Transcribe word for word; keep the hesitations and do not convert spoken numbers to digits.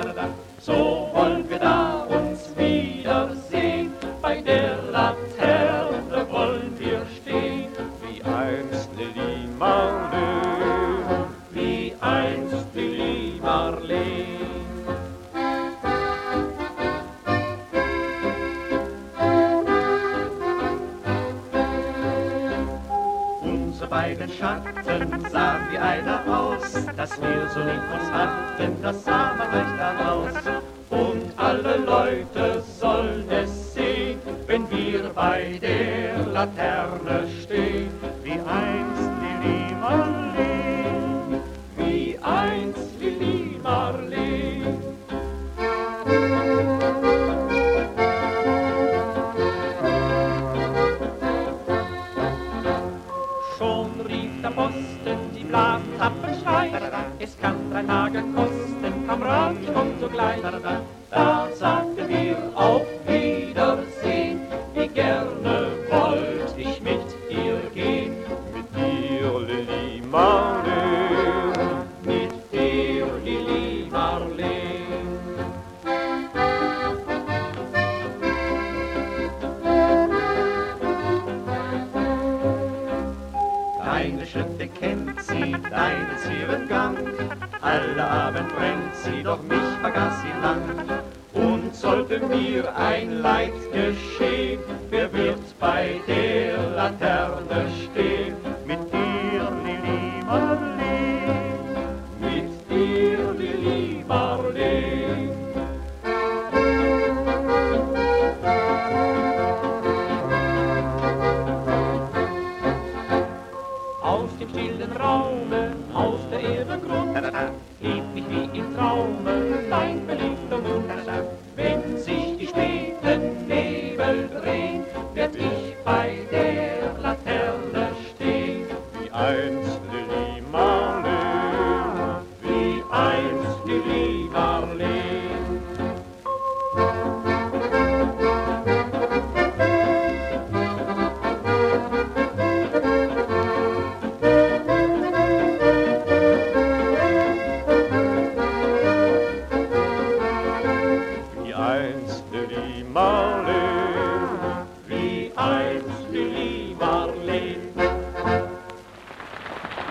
So wollen wir da uns wiedersehen, bei der Laterne wollen wir stehen. Wie einst Lili Marleen, wie einst Lili Marleen. Unsere beiden Schatten sahen wie einer aus, dass wir so lieb uns hatten, das sah man gleich dann aus. Und alle Leute sollen es sehen, wenn wir bei der Laterne stehen. Wie einst Lili Marleen, wie einst Lili Marleen. Schon rief der Posten die Blattappen schreien, es kann drei Tage kosten, Kamerad, ich komm sogleich. Da sagten wir auf Wiedersehen, wie gerne wollt ich mit dir gehen. mit dir Lili Marleen, Mit dir, Lili Marleen. Deine Schritte kennt sie, deinen zieren Gang, alle Abend brennt sie, doch mich vergaß sie lang. Und sollte mir ein Leid geschehen, wer wird bei der Laterne stehen? Mit dir, Lili Marleen, mit dir, Lili Marleen. Aus dem stillen Raume, aus der Erde Grund, hebt mich wie im Traume dein beliebter Mund. Wenn sich die späten Nebel drehen, werd ich bei der Laterne stehen. wie einst Lili Marleen, Wie einst Lili